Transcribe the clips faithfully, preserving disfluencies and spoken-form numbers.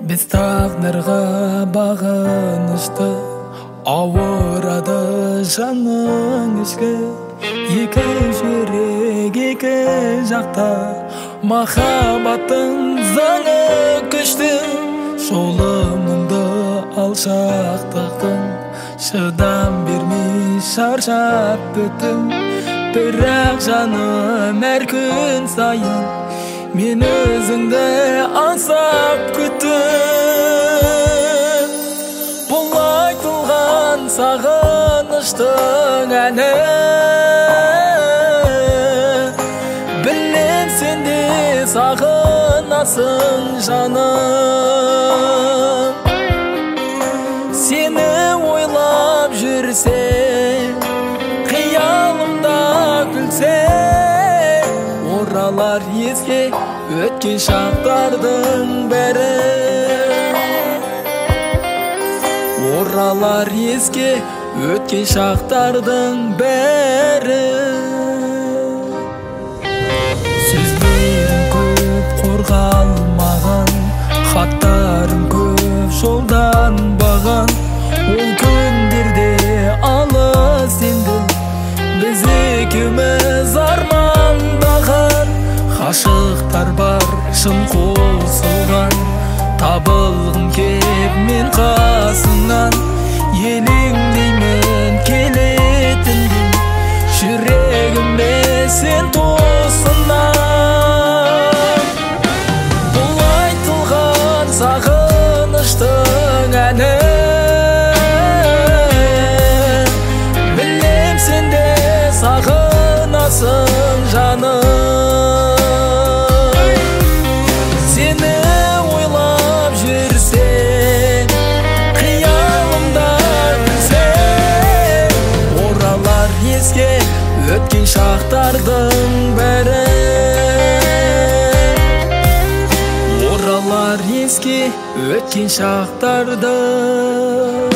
Biz taqdirga bag'inishdi, avuradi жаның ішкі. Екі жүрек екі жақта, махаббаттың заңы күшті. Жолымыңды алшақтықтың, шыдам бермей шаршап бүттім. Бірақ жаным әр күн сайын мен өзіңді аңсап күттім. Бұл айтылған сағыныштың әні, білем сен де сағынасың жаным. Сені ойлап жүрсе, қиялымда күлсе, оралар еске өткен шақтардың бәрі. Оралар еске өткен шақтардың бәрі. Сөздерім көп қорғалмаған, хаттарым көп жолданбаған. Ол күндерде алыс енді біз екеуміз армандаған. Ғашықтар бар шын қосылған, табылғым кеп мен қасыңнан. Елеңдеймін келетінді, жүрегіме сен тосыннан. Бұл айтылған сағыныштың әні, білем сен де сағынасың жаным. Сені ойлап жүрсе, қиялымда күлсе, оралар еске өткен шақтардың бәрі. Оралар еске өткен шақтардың.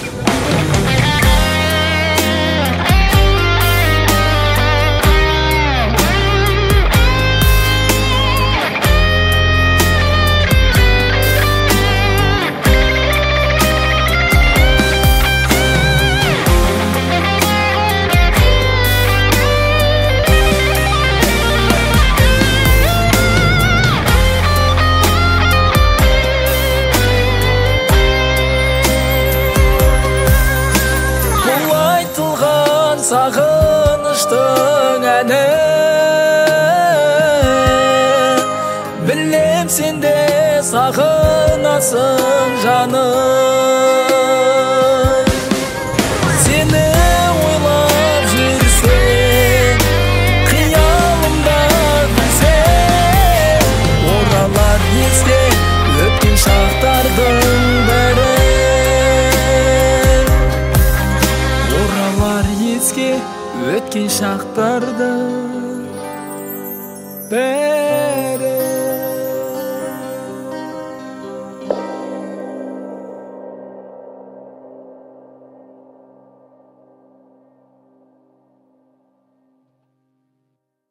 Сағыныштың әні, білем сен де сағынасың жаным. Сені ойлап жүрсем, қиялымда күлсе, оралар еске өткен шақтардың бәрі. Оралар еске өткен шақтардың бәрі.